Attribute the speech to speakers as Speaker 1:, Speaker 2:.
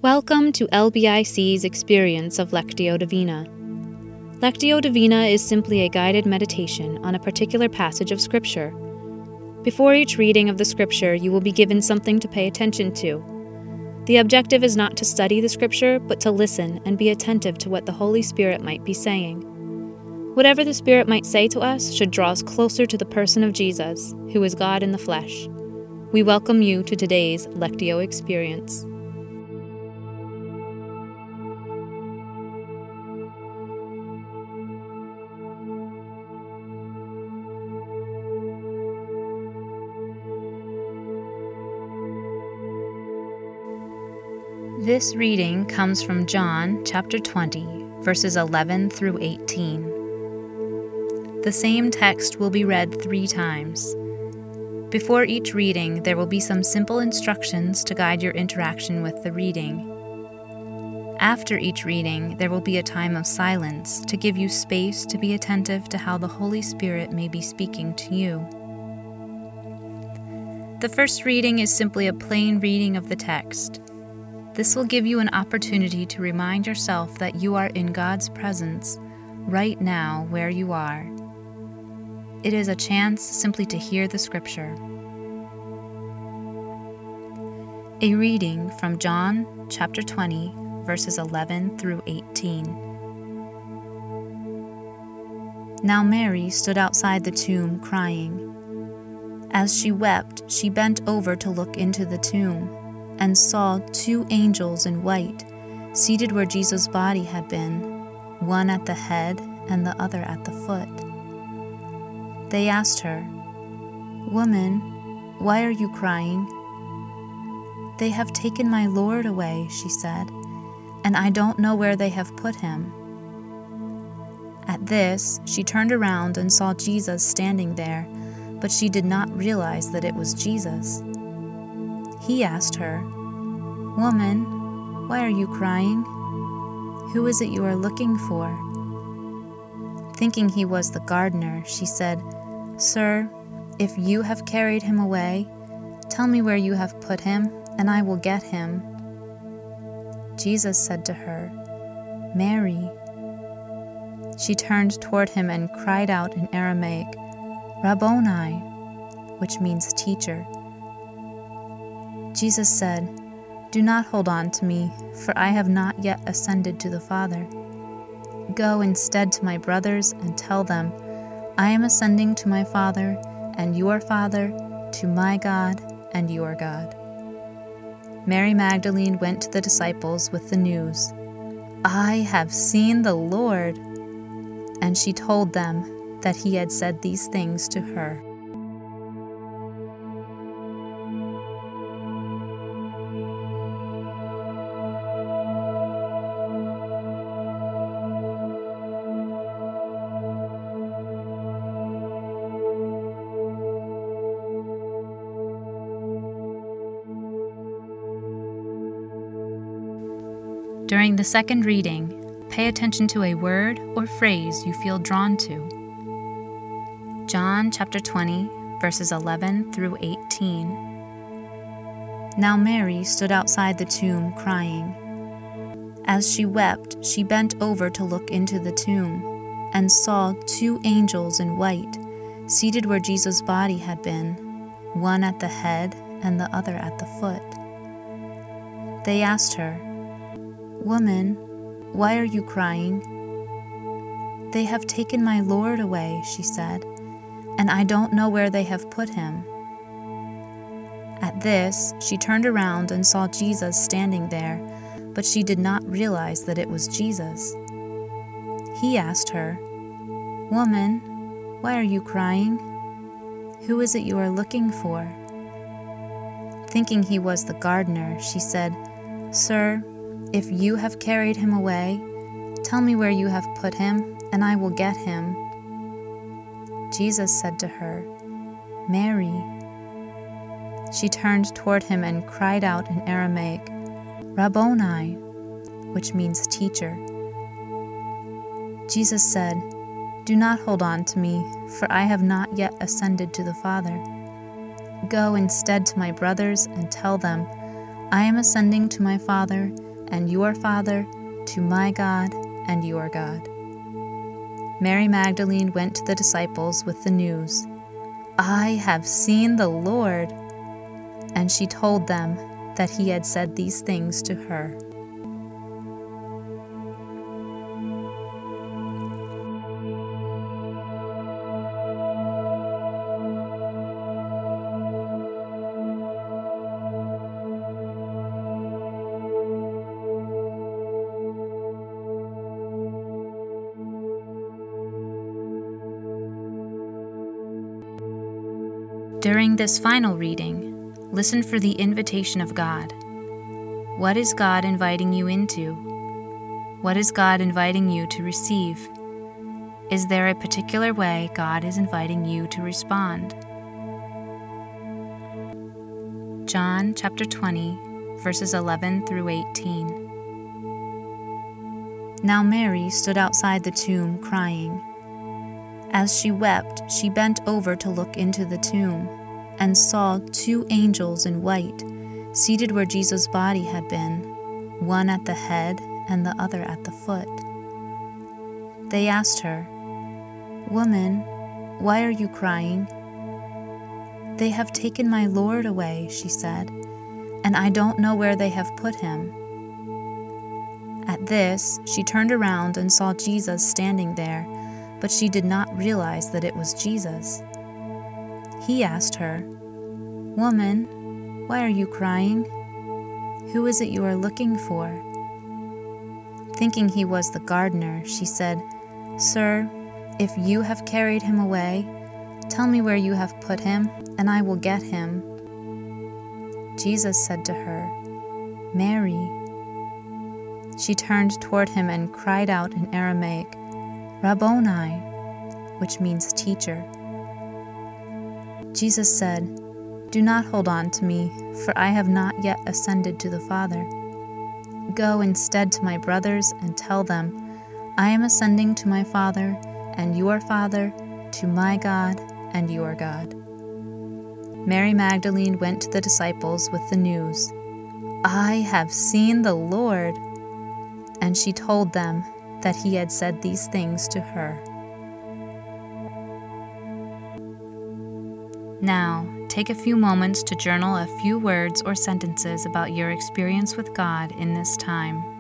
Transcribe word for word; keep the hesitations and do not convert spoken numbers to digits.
Speaker 1: Welcome to L B I C's experience of Lectio Divina. Lectio Divina is simply a guided meditation on a particular passage of Scripture. Before each reading of the Scripture, you will be given something to pay attention to. The objective is not to study the Scripture, but to listen and be attentive to what the Holy Spirit might be saying. Whatever the Spirit might say to us should draw us closer to the person of Jesus, who is God in the flesh. We welcome you to today's Lectio experience. This reading comes from John chapter twenty, verses eleven through eighteen. The same text will be read three times. Before each reading, there will be some simple instructions to guide your interaction with the reading. After each reading, there will be a time of silence to give you space to be attentive to how the Holy Spirit may be speaking to you. The first reading is simply a plain reading of the text. This will give you an opportunity to remind yourself that you are in God's presence right now where you are. It is a chance simply to hear the Scripture. A reading from John chapter twenty, verses eleven through eighteen. Now Mary stood outside the tomb crying. As she wept, she bent over to look into the tomb, and saw two angels in white, seated where Jesus' body had been, one at the head and the other at the foot. They asked her, "Woman, why are you crying?" "They have taken my Lord away," she said, "and I don't know where they have put him." At this, she turned around and saw Jesus standing there, but she did not realize that it was Jesus. He asked her, "Woman, why are you crying? Who is it you are looking for?" Thinking he was the gardener, she said, "Sir, if you have carried him away, tell me where you have put him, and I will get him." Jesus said to her, "Mary." She turned toward him and cried out in Aramaic, "Rabboni," which means teacher. Jesus said, "Do not hold on to me, for I have not yet ascended to the Father. Go instead to my brothers and tell them, I am ascending to my Father and your Father, to my God and your God." Mary Magdalene went to the disciples with the news, "I have seen the Lord," and she told them that he had said these things to her. During the second reading, pay attention to a word or phrase you feel drawn to. John chapter twenty, verses eleven through eighteen. Now Mary stood outside the tomb crying. As she wept, she bent over to look into the tomb, and saw two angels in white, seated where Jesus' body had been, one at the head and the other at the foot. They asked her, "Woman, why are you crying?" "They have taken my Lord away," she said, "and I don't know where they have put him." At this, she turned around and saw Jesus standing there, but she did not realize that it was Jesus. He asked her, "Woman, why are you crying? Who is it you are looking for?" Thinking he was the gardener, she said, "Sir, if you have carried him away, tell me where you have put him, and I will get him." Jesus said to her, "Mary." She turned toward him and cried out in Aramaic, "Rabboni," which means teacher. Jesus said, "Do not hold on to me, for I have not yet ascended to the Father. Go instead to my brothers and tell them, I am ascending to my Father and your Father, to my God and your God." Mary Magdalene went to the disciples with the news, "I have seen the Lord," and she told them that he had said these things to her. During this final reading, listen for the invitation of God. What is God inviting you into? What is God inviting you to receive? Is there a particular way God is inviting you to respond? John chapter twenty, verses eleven through eighteen. Now Mary stood outside the tomb crying. As she wept, she bent over to look into the tomb, and saw two angels in white, seated where Jesus' body had been, one at the head and the other at the foot. They asked her, "Woman, why are you crying?" "They have taken my Lord away," she said, "and I don't know where they have put him." At this, she turned around and saw Jesus standing there, but she did not realize that it was Jesus. He asked her, "Woman, why are you crying? Who is it you are looking for?" Thinking he was the gardener, she said, "Sir, if you have carried him away, tell me where you have put him, and I will get him." Jesus said to her, "Mary." She turned toward him and cried out in Aramaic, "Rabboni," which means teacher. Jesus said, "Do not hold on to me, for I have not yet ascended to the Father. Go instead to my brothers and tell them, I am ascending to my Father and your Father, to my God and your God." Mary Magdalene went to the disciples with the news, "I have seen the Lord," and she told them that he had said these things to her. Now, take a few moments to journal a few words or sentences about your experience with God in this time.